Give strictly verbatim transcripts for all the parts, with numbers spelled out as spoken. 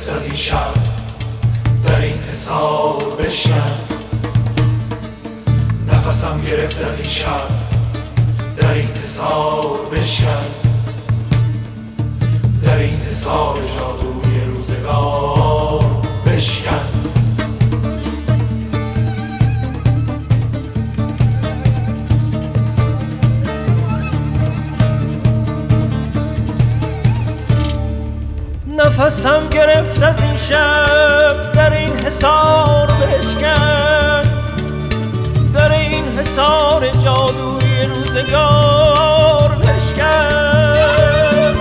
گرفت از این شب در این حصار بشکن، نفسم گرفت از این شب در این حصار بشکن، در این حصار جادوی روزگار بشکن. نفسم گرفت از این شب در این حصار بشکن، در این حصار جادوی روزگار بشکن.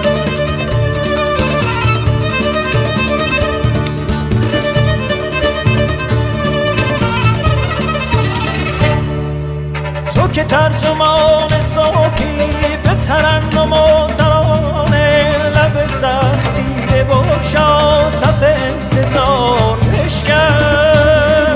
تو که ترجمان صافی به ترنم و ترانه، لب زخمی بگشا صف انتظار بشکن.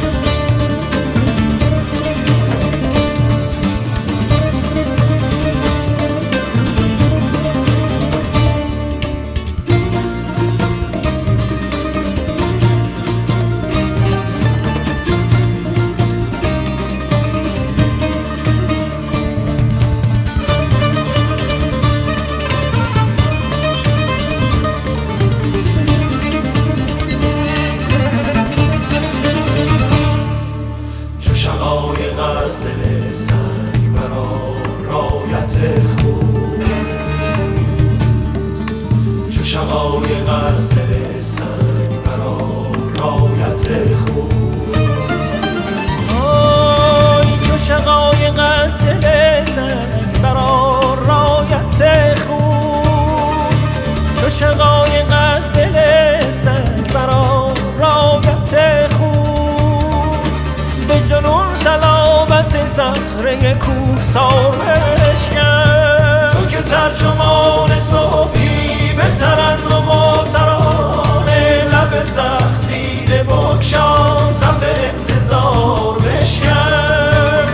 شقایق از دل سنگ برا رایت خوب، آی چو شقایق از دل سنگ برا رایت خوب، چو شقایق از دل سنگ برا رایت خوب، به جنون صلابت صخره کوهسار بشکن. تو که ترجمان صبحی به ترنم و ترانه، لب زخمی بگشا صف انتظار بشکن.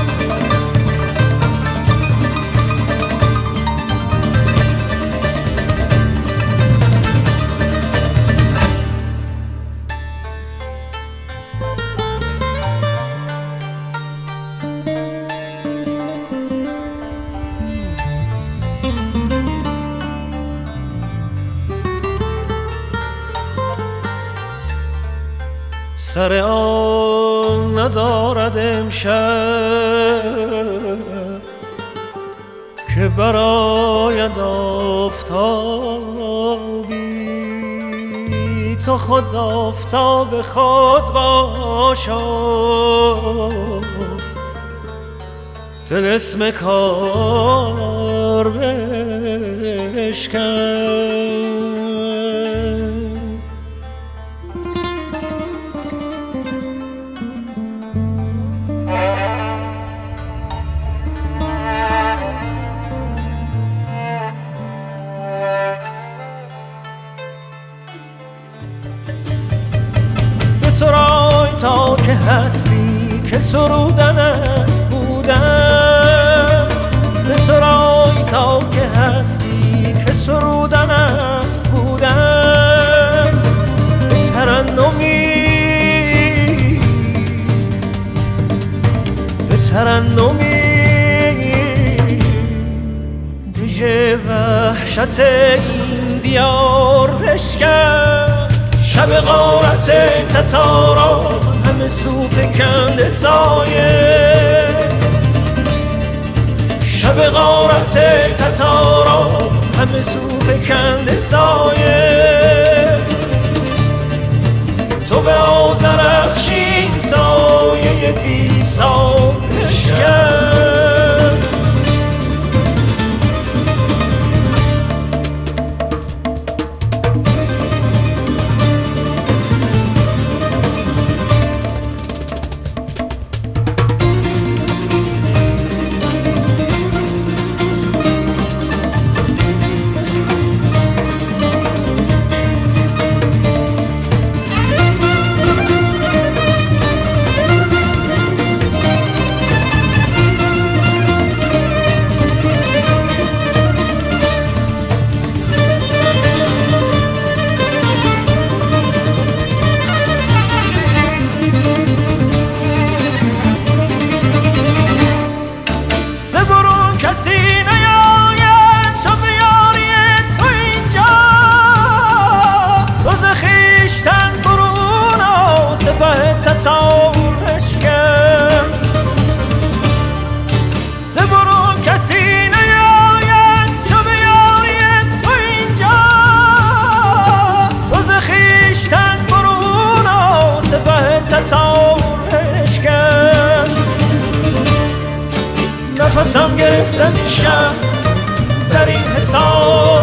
سر آن ندارد امشب که براید آفتابی، تو خود آفتاب خود باشا، طلسم کار بشکن. سرای تا که هستی که سرودن است بودن، به سرای تا که هستی که سرودن است بودن، به ترنمی به ترنمی دیژه وحشت این دیار بشکن. شب غارت تتارا همه صوف کند سایه، شب غارت تتارا همه صوف کند سایه، تو به آذرخشین سایه دیسان بشکن. حصار بشکن. نفسم گرفت از این شب در این حصار